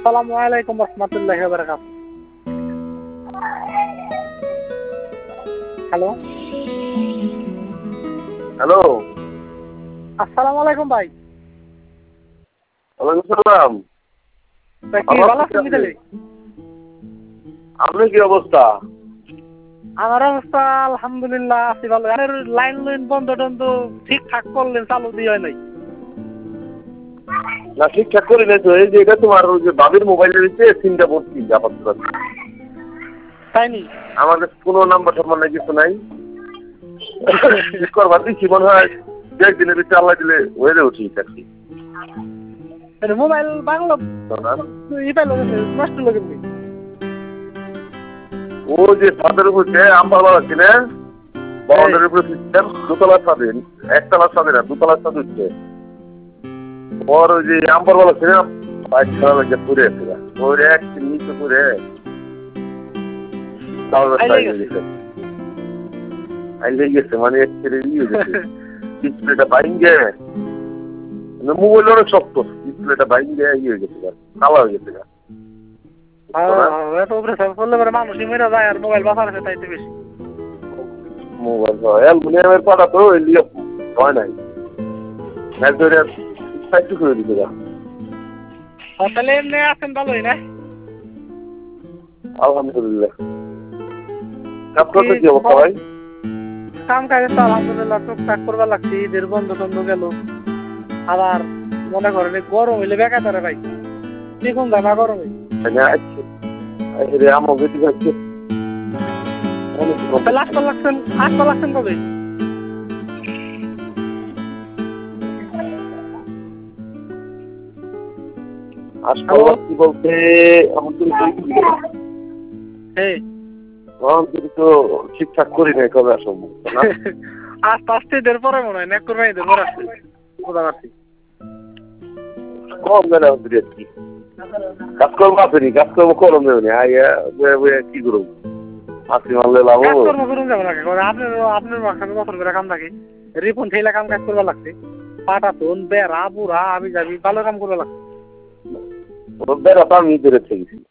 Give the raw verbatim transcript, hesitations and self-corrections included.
Assalamualaikum warahmatullahi wabarakatuh. Halo. Hello. Assalamualaikum ভাই। ওয়ালাইকুম সালাম। তা কি ভালো আছেন মিতালি? আপনার কি অবস্থা? আমার অবস্থা আলহামদুলিল্লাহ আছি ভালো। আর লাইন লাইন বন্ধ টন্ধ ঠিকঠাক করলেন চালু দিয়ে হয় নাই। না ঠিকঠাক করি নাই তো, এই যে এটা তোমার ওই যে বাবির মোবাইলের ভিতরে সিমটা ভর্তি আপাতত। তাই নি? আমাদের কোনো নাম্বার টাম্বার নাই, কিছু নাই। ঠিক করবার দিচ্ছি মনে হয় দু একদিনের ভিতরে আল্লাহ দিলে হয়ে যাবে ঠিক আর কি। মোবাইল বাংলা ই পাইল নষ্ট লাগে নি। ও যে ছাদের উপর যে আম্বার আছে না, বাউন্ডারির উপরে সিস্টেম দোতলার ছাদে, একতলার ছাদে না দুতলার ছাদ উঠছে। ওর ওই যে আম্বার বলা ছিল বাইক খেলা লাগে পুরে আছে, ওর এক নিচে পুরে আইলে গেছে মানে এক ছেড়ে ইয়ে গেছে, ডিসপ্লেটা বাইঙ্গে মোবাইল অনেক শক্ত, ডিসপ্লেটা বাইঙ্গে ইয়ে হয়ে গেছে, কালা হয়ে গেছে। মোবাইল অ্যালুমিনিয়ামের পাটা তো এলিয়ে হয় নাই, একটু করে দিতে গা। তাহলে এমনি আছেন ভালোই না? আলহামদুলিল্লাহ। কাজ করতে কি অবস্থা ভাই? কাম কাজ তো আলহামদুলিল্লাহ টুকটাক করবার লাগছে, ঈদের বন্ধ টন্ধ গেল। আবার মনে করেন গরম হইলে বেকার ধরে ভাই, দেখুন জানা গরম হইলে আমার বেশি খাচ্ছে। আসতে লাগছেন আসতে লাগছেন কবে? আসতে বলতে তো ঠিকঠাক করি নাই, কবে আসবো আস্তে আস্তে এদের পরে মনে হয় না করবে, এদের পরে আসছে বোঝা পারছি। কম গেলে আর কি কাজকর্ম আসেনি, কাজকর্ম করম যাবে কি করবো, আসি মারলে লাভ কাজকর্ম করুন যাবো না। আপনার আপনার মাঝখানে বছর করে কাম থাকে, রিপন ঠেলা কাম কাজ করবা লাগছে, পাটা তোন বেড়া বুড়া আবি যাবি ভালো কাম করবা লাগছে। বেড়া তো আমি ধরে থেকেছি।